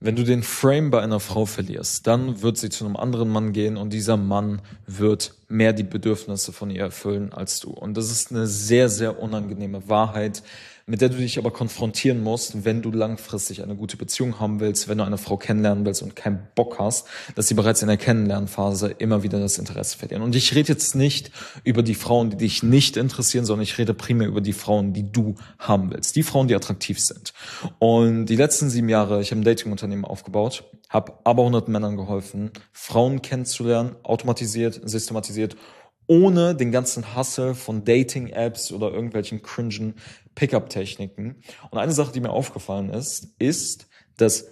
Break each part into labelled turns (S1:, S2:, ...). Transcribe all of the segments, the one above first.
S1: Wenn du den Frame bei einer Frau verlierst, dann wird sie zu einem anderen Mann gehen und dieser Mann wird mehr die Bedürfnisse von ihr erfüllen als du. Und das ist eine sehr, sehr unangenehme Wahrheit, mit der du dich aber konfrontieren musst, wenn du langfristig eine gute Beziehung haben willst, wenn du eine Frau kennenlernen willst und keinen Bock hast, dass sie bereits in der Kennenlernphase immer wieder das Interesse verlieren. Und ich rede jetzt nicht über die Frauen, die dich nicht interessieren, sondern ich rede primär über die Frauen, die du haben willst. Die Frauen, die attraktiv sind. Und die letzten 7 Jahre, ich habe ein Dating-Unternehmen aufgebaut, habe aber 100 Männern geholfen, Frauen kennenzulernen, automatisiert, systematisiert, ohne den ganzen Hustle von Dating-Apps oder irgendwelchen cringen Pickup-Techniken. Und eine Sache, die mir aufgefallen ist, dass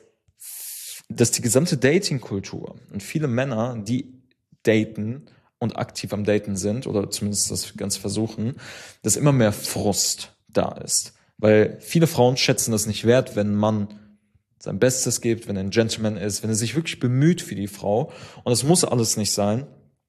S1: die gesamte Dating-Kultur und viele Männer, die daten und aktiv am Daten sind oder zumindest das Ganze versuchen, dass immer mehr Frust da ist. Weil viele Frauen schätzen das nicht wert, wenn man sein Bestes gibt, wenn er ein Gentleman ist, wenn er sich wirklich bemüht für die Frau. Und das muss alles nicht sein,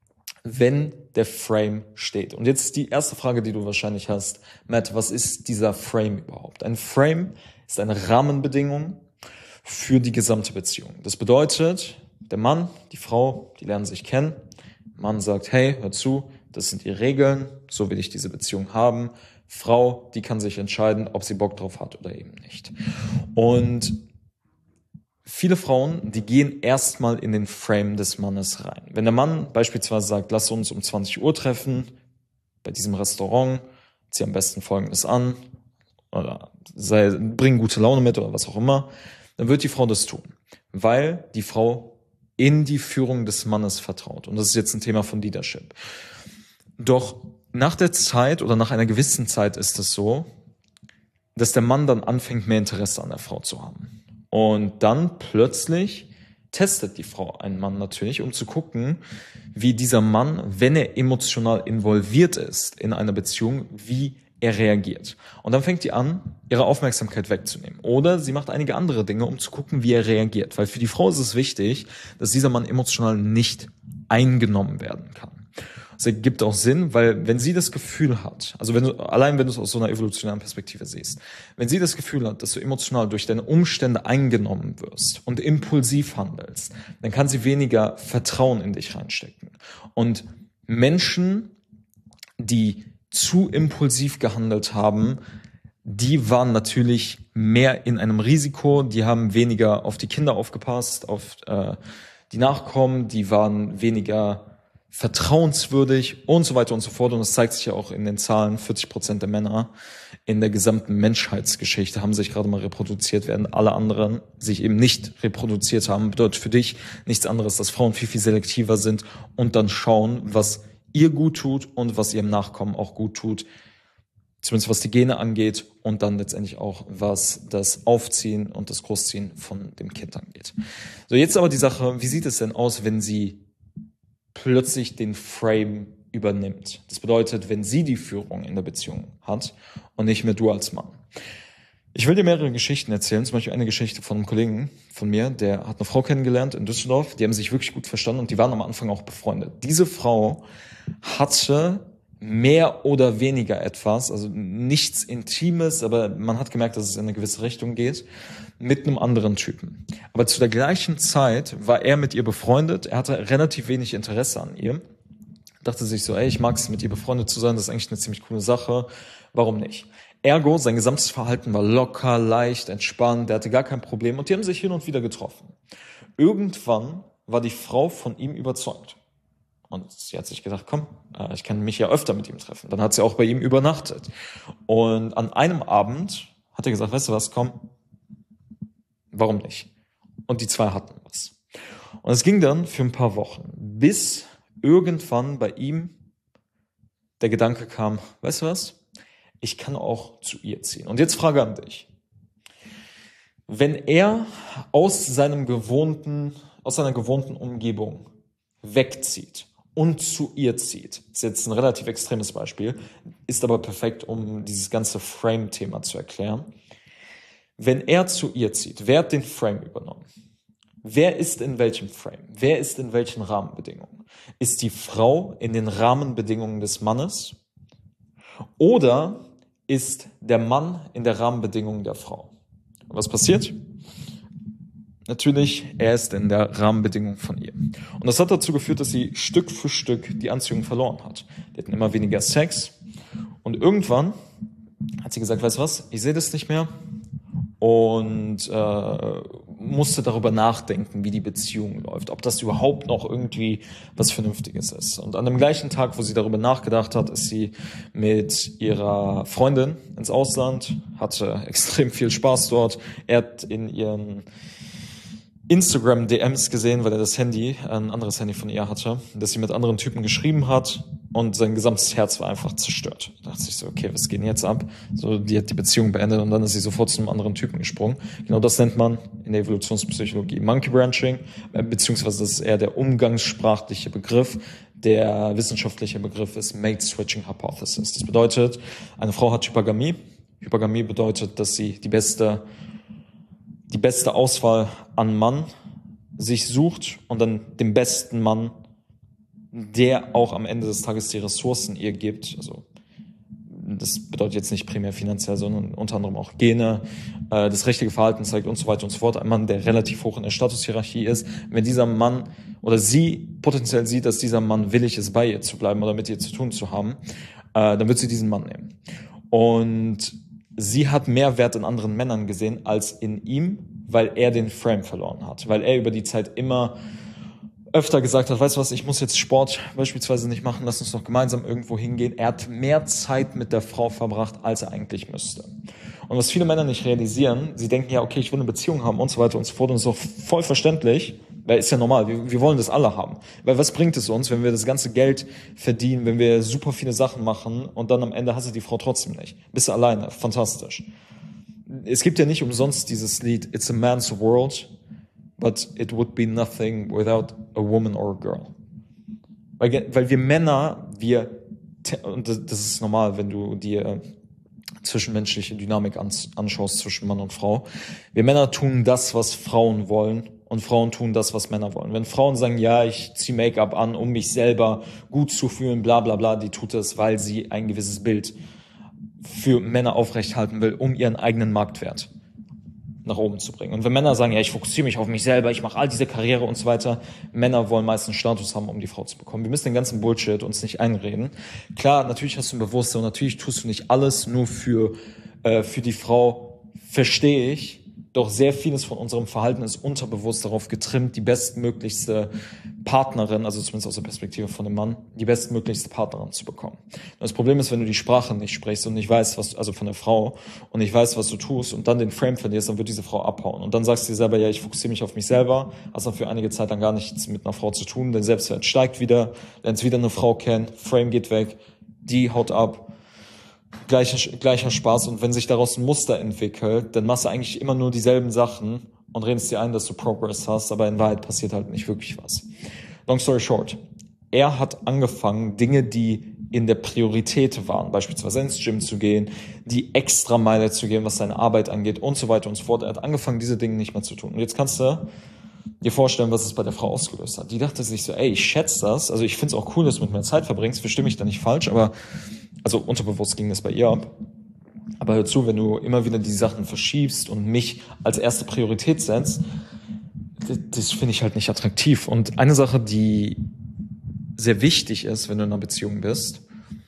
S1: wenn der Frame steht. Und jetzt die erste Frage, die du wahrscheinlich hast. Matt, was ist dieser Frame überhaupt? Ein Frame ist eine Rahmenbedingung für die gesamte Beziehung. Das bedeutet, der Mann, die Frau, die lernen sich kennen. Der Mann sagt, hey, hör zu, das sind die Regeln, so will ich diese Beziehung haben. Frau, die kann sich entscheiden, ob sie Bock drauf hat oder eben nicht. Und viele Frauen, die gehen erstmal in den Frame des Mannes rein. Wenn der Mann beispielsweise sagt, lass uns um 20 Uhr treffen, bei diesem Restaurant, zieh am besten Folgendes an, oder bring gute Laune mit oder was auch immer, dann wird die Frau das tun. Weil die Frau in die Führung des Mannes vertraut. Und das ist jetzt ein Thema von Leadership. Doch nach der Zeit oder nach einer gewissen Zeit ist es so, dass der Mann dann anfängt, mehr Interesse an der Frau zu haben. Und dann plötzlich testet die Frau einen Mann natürlich, um zu gucken, wie dieser Mann, wenn er emotional involviert ist in einer Beziehung, wie er reagiert. Und dann fängt die an, ihre Aufmerksamkeit wegzunehmen. Oder sie macht einige andere Dinge, um zu gucken, wie er reagiert. Weil für die Frau ist es wichtig, dass dieser Mann emotional nicht eingenommen werden kann. Das ergibt auch Sinn, weil wenn sie das Gefühl hat, also wenn du es aus so einer evolutionären Perspektive siehst, wenn sie das Gefühl hat, dass du emotional durch deine Umstände eingenommen wirst und impulsiv handelst, dann kann sie weniger Vertrauen in dich reinstecken. Und Menschen, die zu impulsiv gehandelt haben, die waren natürlich mehr in einem Risiko, die haben weniger auf die Kinder aufgepasst, auf die Nachkommen, die waren weniger vertrauenswürdig und so weiter und so fort. Und das zeigt sich ja auch in den Zahlen. 40% der Männer in der gesamten Menschheitsgeschichte haben sich gerade mal reproduziert, während alle anderen sich eben nicht reproduziert haben. Bedeutet für dich nichts anderes, dass Frauen viel, viel selektiver sind und dann schauen, was ihr gut tut und was ihrem Nachkommen auch gut tut. Zumindest was die Gene angeht und dann letztendlich auch, was das Aufziehen und das Großziehen von dem Kind angeht. So, jetzt aber die Sache, wie sieht es denn aus, wenn sie plötzlich den Frame übernimmt? Das bedeutet, wenn sie die Führung in der Beziehung hat und nicht mehr du als Mann. Ich will dir mehrere Geschichten erzählen, zum Beispiel eine Geschichte von einem Kollegen von mir, der hat eine Frau kennengelernt in Düsseldorf, die haben sich wirklich gut verstanden und die waren am Anfang auch befreundet. Diese Frau hatte mehr oder weniger etwas, also nichts Intimes, aber man hat gemerkt, dass es in eine gewisse Richtung geht, mit einem anderen Typen. Aber zu der gleichen Zeit war er mit ihr befreundet, er hatte relativ wenig Interesse an ihr, dachte sich so, ey, ich mag es, mit ihr befreundet zu sein, das ist eigentlich eine ziemlich coole Sache, warum nicht? Ergo, sein gesamtes Verhalten war locker, leicht, entspannt, der hatte gar kein Problem und die haben sich hin und wieder getroffen. Irgendwann war die Frau von ihm überzeugt. Und sie hat sich gedacht, komm, ich kann mich ja öfter mit ihm treffen. Dann hat sie auch bei ihm übernachtet. Und an einem Abend hat er gesagt, weißt du was, komm, warum nicht? Und die zwei hatten was. Und es ging dann für ein paar Wochen, bis irgendwann bei ihm der Gedanke kam, weißt du was, ich kann auch zu ihr ziehen. Und jetzt Frage an dich. Wenn er aus seiner gewohnten Umgebung wegzieht und zu ihr zieht, ist jetzt ein relativ extremes Beispiel, ist aber perfekt, um dieses ganze Frame-Thema zu erklären. Wenn er zu ihr zieht, wer hat den Frame übernommen? Wer ist in welchem Frame? Wer ist in welchen Rahmenbedingungen? Ist die Frau in den Rahmenbedingungen des Mannes? Oder ist der Mann in der Rahmenbedingung der Frau? Und was passiert? Natürlich, er ist in der Rahmenbedingung von ihr. Und das hat dazu geführt, dass sie Stück für Stück die Anziehung verloren hat. Die hatten immer weniger Sex. Und irgendwann hat sie gesagt, weißt du was, ich sehe das nicht mehr. Und musste darüber nachdenken, wie die Beziehung läuft, ob das überhaupt noch irgendwie was Vernünftiges ist. Und an dem gleichen Tag, wo sie darüber nachgedacht hat, ist sie mit ihrer Freundin ins Ausland, hatte extrem viel Spaß dort. Er hat in ihren Instagram-DMs gesehen, weil er ein anderes Handy von ihr hatte, dass sie mit anderen Typen geschrieben hat und sein gesamtes Herz war einfach zerstört. Da dachte ich so, okay, was geht denn jetzt ab? So, die hat die Beziehung beendet und dann ist sie sofort zu einem anderen Typen gesprungen. Genau das nennt man in der Evolutionspsychologie Monkey Branching, beziehungsweise das ist eher der umgangssprachliche Begriff. Der wissenschaftliche Begriff ist Mate Switching Hypothesis. Das bedeutet, eine Frau hat Hypergamie. Hypergamie bedeutet, dass sie die beste Auswahl an Mann sich sucht und dann den besten Mann, der auch am Ende des Tages die Ressourcen ihr gibt. Also das bedeutet jetzt nicht primär finanziell, sondern unter anderem auch Gene, das richtige Verhalten zeigt und so weiter und so fort. Ein Mann, der relativ hoch in der Statushierarchie ist. Wenn dieser Mann oder sie potenziell sieht, dass dieser Mann willig ist, bei ihr zu bleiben oder mit ihr zu tun zu haben, dann wird sie diesen Mann nehmen. Und sie hat mehr Wert in anderen Männern gesehen als in ihm, weil er den Frame verloren hat. Weil er über die Zeit immer öfter gesagt hat, weißt du was, ich muss jetzt Sport beispielsweise nicht machen, lass uns doch gemeinsam irgendwo hingehen. Er hat mehr Zeit mit der Frau verbracht, als er eigentlich müsste. Und was viele Männer nicht realisieren, sie denken ja, okay, ich will eine Beziehung haben und so weiter und so fort und so voll verständlich, weil ist ja normal, wir wollen das alle haben. Weil was bringt es uns, wenn wir das ganze Geld verdienen, wenn wir super viele Sachen machen und dann am Ende hast du die Frau trotzdem nicht. Bist du alleine, fantastisch. Es gibt ja nicht umsonst dieses Lied, It's a man's world, but it would be nothing without a woman or a girl. Weil wir Männer, und das ist normal, wenn du dir zwischenmenschliche Dynamik anschaust zwischen Mann und Frau. Wir Männer tun das, was Frauen wollen und Frauen tun das, was Männer wollen. Wenn Frauen sagen, ja, ich ziehe Make-up an, um mich selber gut zu fühlen, bla bla bla, die tut es, weil sie ein gewisses Bild für Männer aufrechthalten will, um ihren eigenen Marktwert nach oben zu bringen. Und wenn Männer sagen, ja, ich fokussiere mich auf mich selber, ich mache all diese Karriere und so weiter, Männer wollen meistens Status haben, um die Frau zu bekommen. Wir müssen den ganzen Bullshit uns nicht einreden. Klar, natürlich hast du ein Bewusstsein und natürlich tust du nicht alles nur für die Frau, verstehe ich. Doch sehr vieles von unserem Verhalten ist unterbewusst darauf getrimmt, die bestmöglichste Partnerin, also zumindest aus der Perspektive von dem Mann, die bestmöglichste Partnerin zu bekommen. Und das Problem ist, wenn du die Sprache nicht sprichst und nicht weißt, also von der Frau, und nicht weißt, was du tust und dann den Frame verlierst, dann wird diese Frau abhauen. Und dann sagst du dir selber, ja, ich fokussiere mich auf mich selber, hast dann für einige Zeit dann gar nichts mit einer Frau zu tun, dein Selbstwert steigt wieder, lernst wieder eine Frau kennen, Frame geht weg, die haut ab, gleicher Spaß, und wenn sich daraus ein Muster entwickelt, dann machst du eigentlich immer nur dieselben Sachen und redest dir ein, dass du Progress hast, aber in Wahrheit passiert halt nicht wirklich was. Long story short, er hat angefangen, Dinge, die in der Priorität waren, beispielsweise ins Gym zu gehen, die Extrameile zu gehen, was seine Arbeit angeht und so weiter und so fort. Er hat angefangen, diese Dinge nicht mehr zu tun. Und jetzt kannst du dir vorstellen, was es bei der Frau ausgelöst hat. Die dachte sich so, ey, ich schätze das, also ich finde es auch cool, dass du mit mir Zeit verbringst, verstehe mich da nicht falsch, aber also unterbewusst ging das bei ihr ab. Aber hör zu, wenn du immer wieder die Sachen verschiebst und mich als erste Priorität setzt, das finde ich halt nicht attraktiv. Und eine Sache, die sehr wichtig ist, wenn du in einer Beziehung bist,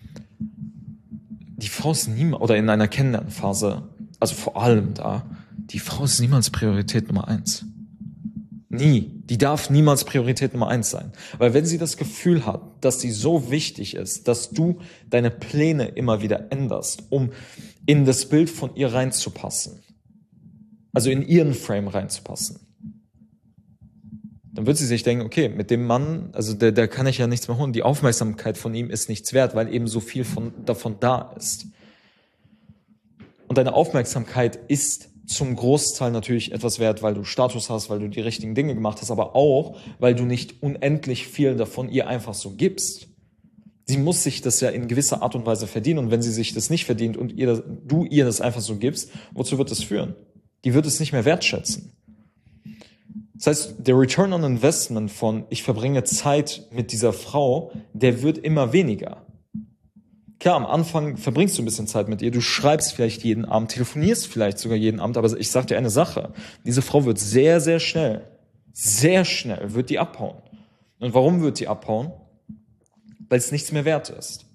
S1: die Frau ist niemals, oder in einer Kennenlernphase, also vor allem da, die Frau ist niemals Priorität Nummer 1. Nie. Die darf niemals Priorität Nummer 1 sein. Weil wenn sie das Gefühl hat, dass sie so wichtig ist, dass du deine Pläne immer wieder änderst, um in das Bild von ihr reinzupassen, also in ihren Frame reinzupassen, dann wird sie sich denken, okay, mit dem Mann, also der kann ich ja nichts mehr holen. Die Aufmerksamkeit von ihm ist nichts wert, weil eben so viel davon da ist. Und deine Aufmerksamkeit ist zum Großteil natürlich etwas wert, weil du Status hast, weil du die richtigen Dinge gemacht hast, aber auch, weil du nicht unendlich viel davon ihr einfach so gibst. Sie muss sich das ja in gewisser Art und Weise verdienen, und wenn sie sich das nicht verdient und du ihr das einfach so gibst, wozu wird das führen? Die wird es nicht mehr wertschätzen. Das heißt, der Return on Investment von ich verbringe Zeit mit dieser Frau, der wird immer weniger. Klar, am Anfang verbringst du ein bisschen Zeit mit ihr, du schreibst vielleicht jeden Abend, telefonierst vielleicht sogar jeden Abend, aber ich sag dir eine Sache, diese Frau wird sehr, sehr schnell wird die abhauen. Und warum wird die abhauen? Weil es nichts mehr wert ist.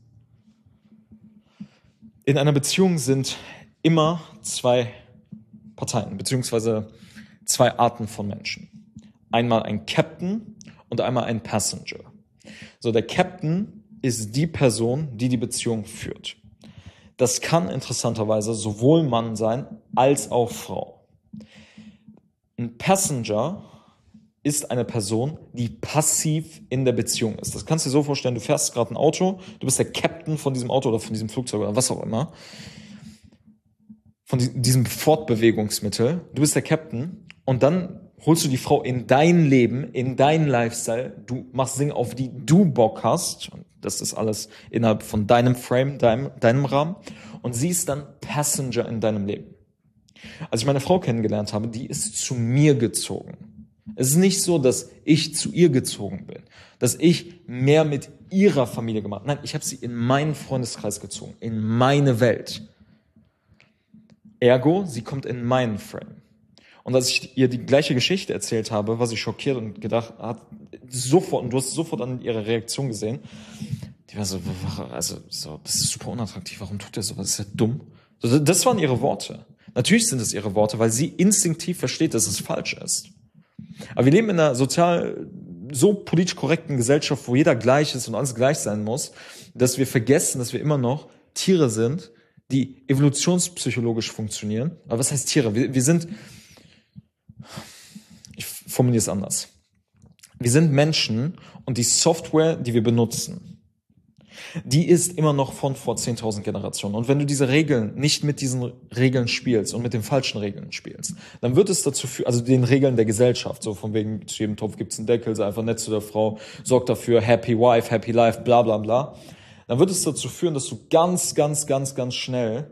S1: In einer Beziehung sind immer zwei Parteien, beziehungsweise zwei Arten von Menschen. Einmal ein Captain und einmal ein Passenger. So, der Captain ist die Person, die die Beziehung führt. Das kann interessanterweise sowohl Mann sein, als auch Frau. Ein Passenger ist eine Person, die passiv in der Beziehung ist. Das kannst du dir so vorstellen, du fährst gerade ein Auto, du bist der Captain von diesem Auto oder von diesem Flugzeug oder was auch immer, von diesem Fortbewegungsmittel, du bist der Captain und dann holst du die Frau in dein Leben, in deinen Lifestyle, du machst Dinge, auf die du Bock hast, und das ist alles innerhalb von deinem Frame, deinem Rahmen, und sie ist dann Passenger in deinem Leben. Als ich meine Frau kennengelernt habe, die ist zu mir gezogen. Es ist nicht so, dass ich zu ihr gezogen bin, dass ich mehr mit ihrer Familie gemacht habe. Nein, ich habe sie in meinen Freundeskreis gezogen, in meine Welt. Ergo, sie kommt in meinen Frame. Und als ich ihr die gleiche Geschichte erzählt habe, war sie schockiert und gedacht hat, sofort, und du hast sofort an ihrer Reaktion gesehen, die war so, das ist super unattraktiv, warum tut er sowas, ist ja dumm. Das waren ihre Worte. Natürlich sind es ihre Worte, weil sie instinktiv versteht, dass es falsch ist. Aber wir leben in einer sozial so politisch korrekten Gesellschaft, wo jeder gleich ist und alles gleich sein muss, dass wir vergessen, dass wir immer noch Tiere sind, die evolutionspsychologisch funktionieren. Aber was heißt Tiere? Wir sind, ich formuliere es anders. Wir sind Menschen und die Software, die wir benutzen, die ist immer noch von vor 10.000 Generationen. Und wenn du diese Regeln nicht mit diesen Regeln spielst und mit den falschen Regeln spielst, dann wird es dazu führen, also den Regeln der Gesellschaft, so von wegen, zu jedem Topf gibt's einen Deckel, sei einfach nett zu der Frau, sorg dafür, happy wife, happy life, bla bla bla, dann wird es dazu führen, dass du ganz schnell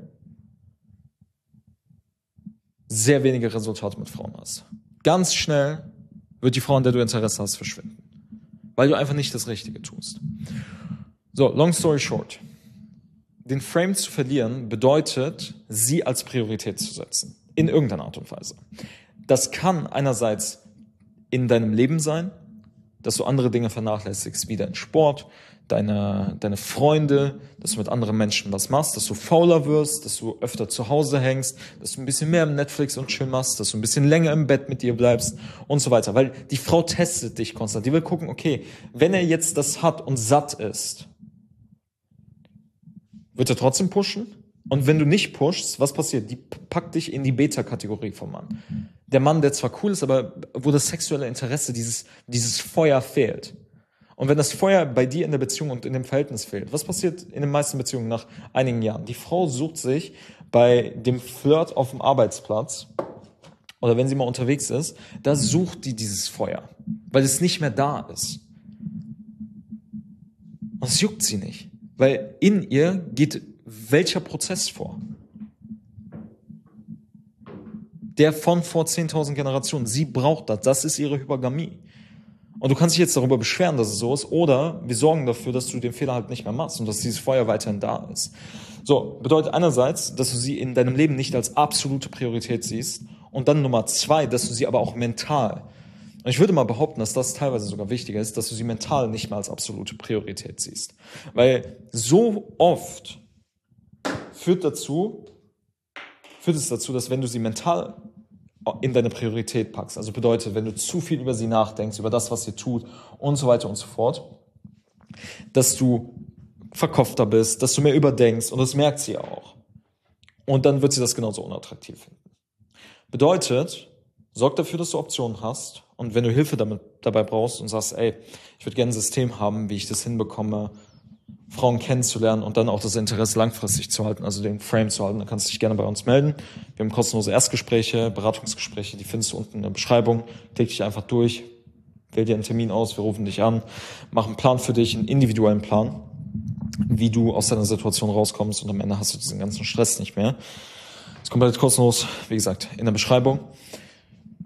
S1: sehr wenige Resultate mit Frauen hast. Ganz schnell wird die Frau, an der du Interesse hast, verschwinden. Weil du einfach nicht das Richtige tust. So, long story short. Den Frame zu verlieren bedeutet, sie als Priorität zu setzen. In irgendeiner Art und Weise. Das kann einerseits in deinem Leben sein, dass du andere Dinge vernachlässigst, wie dein Sport, deine Freunde, dass du mit anderen Menschen was machst, dass du fauler wirst, dass du öfter zu Hause hängst, dass du ein bisschen mehr im Netflix und Chill machst, dass du ein bisschen länger im Bett mit dir bleibst und so weiter. Weil die Frau testet dich konstant. Die will gucken, okay, wenn er jetzt das hat und satt ist, wird er trotzdem pushen? Und wenn du nicht pushst, was passiert? Die packt dich in die Beta-Kategorie vom Mann. Der Mann, der zwar cool ist, aber wo das sexuelle Interesse, dieses Feuer fehlt. Und wenn das Feuer bei dir in der Beziehung und in dem Verhältnis fehlt, was passiert in den meisten Beziehungen nach einigen Jahren? Die Frau sucht sich bei dem Flirt auf dem Arbeitsplatz oder wenn sie mal unterwegs ist, da sucht die dieses Feuer, weil es nicht mehr da ist. Und es juckt sie nicht, weil in ihr geht welcher Prozess vor? Der von vor 10.000 Generationen. Sie braucht das. Das ist ihre Hypergamie. Und du kannst dich jetzt darüber beschweren, dass es so ist, oder wir sorgen dafür, dass du den Fehler halt nicht mehr machst und dass dieses Feuer weiterhin da ist. So, bedeutet einerseits, dass du sie in deinem Leben nicht als absolute Priorität siehst und dann Nummer 2, dass du sie aber auch mental, und ich würde mal behaupten, dass das teilweise sogar wichtiger ist, dass du sie mental nicht mehr als absolute Priorität siehst. Weil so oft führt es dazu, dass wenn du sie mental in deine Priorität packst, also bedeutet, wenn du zu viel über sie nachdenkst, über das, was sie tut und so weiter und so fort, dass du verkopfter bist, dass du mehr überdenkst und das merkt sie auch. Und dann wird sie das genauso unattraktiv finden. Bedeutet, sorg dafür, dass du Optionen hast und wenn du Hilfe dabei brauchst und sagst, ey, ich würde gerne ein System haben, wie ich das hinbekomme, Frauen kennenzulernen und dann auch das Interesse langfristig zu halten, also den Frame zu halten, dann kannst du dich gerne bei uns melden. Wir haben kostenlose Erstgespräche, Beratungsgespräche, die findest du unten in der Beschreibung. Klick dich einfach durch, wähl dir einen Termin aus, wir rufen dich an, machen einen Plan für dich, einen individuellen Plan, wie du aus deiner Situation rauskommst und am Ende hast du diesen ganzen Stress nicht mehr. Das kommt komplett kostenlos, wie gesagt, in der Beschreibung.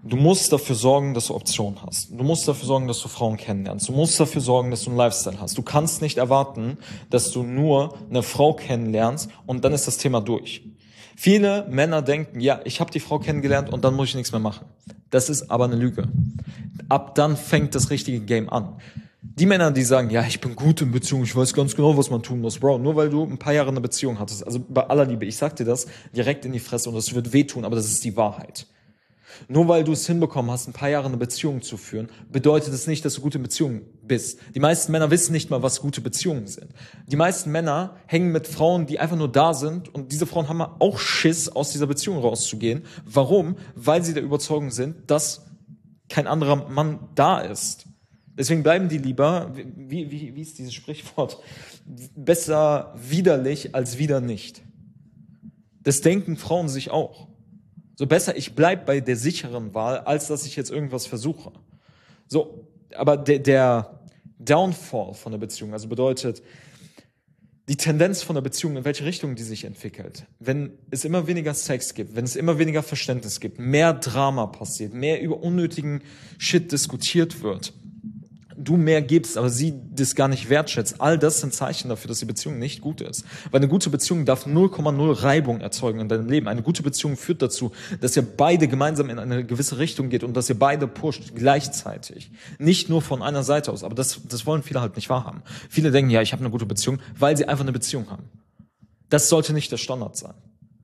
S1: Du musst dafür sorgen, dass du Optionen hast. Du musst dafür sorgen, dass du Frauen kennenlernst. Du musst dafür sorgen, dass du einen Lifestyle hast. Du kannst nicht erwarten, dass du nur eine Frau kennenlernst und dann ist das Thema durch. Viele Männer denken, ja, ich habe die Frau kennengelernt und dann muss ich nichts mehr machen. Das ist aber eine Lüge. Ab dann fängt das richtige Game an. Die Männer, die sagen, ja, ich bin gut in Beziehung, ich weiß ganz genau, was man tun muss, Bro, nur weil du ein paar Jahre eine Beziehung hattest, also bei aller Liebe, ich sag dir das direkt in die Fresse und das wird wehtun, aber das ist die Wahrheit. Nur weil du es hinbekommen hast, ein paar Jahre eine Beziehung zu führen, bedeutet es nicht, dass du gute Beziehungen bist. Die meisten Männer wissen nicht mal, was gute Beziehungen sind. Die meisten Männer hängen mit Frauen, die einfach nur da sind und diese Frauen haben auch Schiss, aus dieser Beziehung rauszugehen. Warum? Weil sie der Überzeugung sind, dass kein anderer Mann da ist. Deswegen bleiben die lieber, wie ist dieses Sprichwort, besser widerlich als wieder nicht. Das denken Frauen sich auch. So besser, ich bleib bei der sicheren Wahl, als dass ich jetzt irgendwas versuche. So, aber der Downfall von der Beziehung, also bedeutet, die Tendenz von der Beziehung, in welche Richtung die sich entwickelt. Wenn es immer weniger Sex gibt, wenn es immer weniger Verständnis gibt, mehr Drama passiert, mehr über unnötigen Shit diskutiert wird, du mehr gibst, aber sie das gar nicht wertschätzt. All das sind Zeichen dafür, dass die Beziehung nicht gut ist. Weil eine gute Beziehung darf 0,0 Reibung erzeugen in deinem Leben. Eine gute Beziehung führt dazu, dass ihr beide gemeinsam in eine gewisse Richtung geht und dass ihr beide pusht gleichzeitig. Nicht nur von einer Seite aus, aber das wollen viele halt nicht wahrhaben. Viele denken, ja, ich habe eine gute Beziehung, weil sie einfach eine Beziehung haben. Das sollte nicht der Standard sein.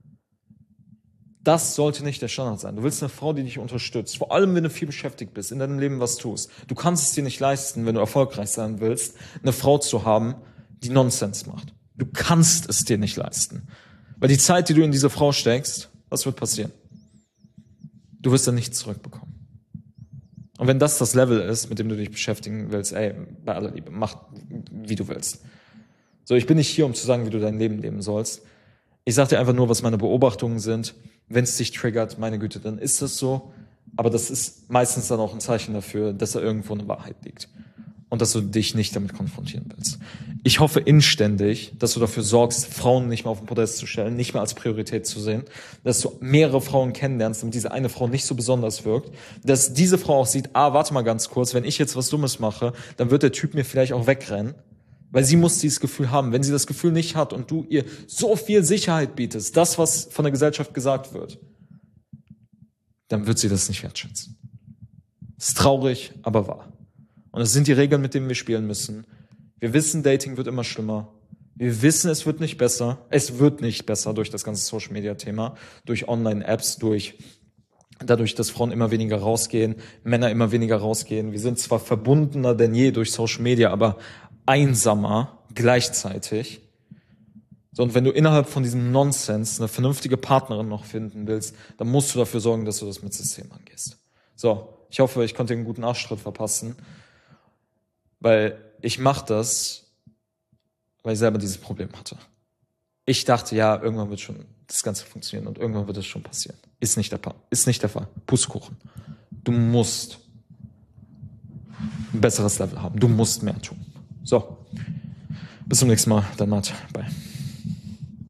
S1: Das sollte nicht der Standard sein. Du willst eine Frau, die dich unterstützt. Vor allem, wenn du viel beschäftigt bist, in deinem Leben was tust. Du kannst es dir nicht leisten, wenn du erfolgreich sein willst, eine Frau zu haben, die Nonsens macht. Du kannst es dir nicht leisten. Weil die Zeit, die du in diese Frau steckst, was wird passieren? Du wirst dann nichts zurückbekommen. Und wenn das Level ist, mit dem du dich beschäftigen willst, ey, bei aller Liebe, mach, wie du willst. So, ich bin nicht hier, um zu sagen, wie du dein Leben leben sollst. Ich sage dir einfach nur, was meine Beobachtungen sind. Wenn es dich triggert, meine Güte, dann ist das so. Aber das ist meistens dann auch ein Zeichen dafür, dass da irgendwo eine Wahrheit liegt. Und dass du dich nicht damit konfrontieren willst. Ich hoffe inständig, dass du dafür sorgst, Frauen nicht mehr auf den Podest zu stellen, nicht mehr als Priorität zu sehen, dass du mehrere Frauen kennenlernst, damit diese eine Frau nicht so besonders wirkt, dass diese Frau auch sieht, warte mal ganz kurz, wenn ich jetzt was Dummes mache, dann wird der Typ mir vielleicht auch wegrennen. Weil sie muss dieses Gefühl haben. Wenn sie das Gefühl nicht hat und du ihr so viel Sicherheit bietest, das, was von der Gesellschaft gesagt wird, dann wird sie das nicht wertschätzen. Das ist traurig, aber wahr. Und es sind die Regeln, mit denen wir spielen müssen. Wir wissen, Dating wird immer schlimmer. Wir wissen, es wird nicht besser. Es wird nicht besser durch das ganze Social-Media-Thema, durch Online-Apps, dadurch, dass Frauen immer weniger rausgehen, Männer immer weniger rausgehen. Wir sind zwar verbundener denn je durch Social Media, aber einsamer gleichzeitig. So, und wenn du innerhalb von diesem Nonsens eine vernünftige Partnerin noch finden willst, dann musst du dafür sorgen, dass du das mit System angehst. So, ich hoffe, ich konnte dir einen guten Arschtritt verpassen, weil ich mache das, weil ich selber dieses Problem hatte. Ich dachte, ja, irgendwann wird schon das Ganze funktionieren und irgendwann wird es schon passieren. Ist nicht der Fall. Pustekuchen. Du musst ein besseres Level haben. Du musst mehr tun. So, bis zum nächsten Mal, dein Matt. Bye.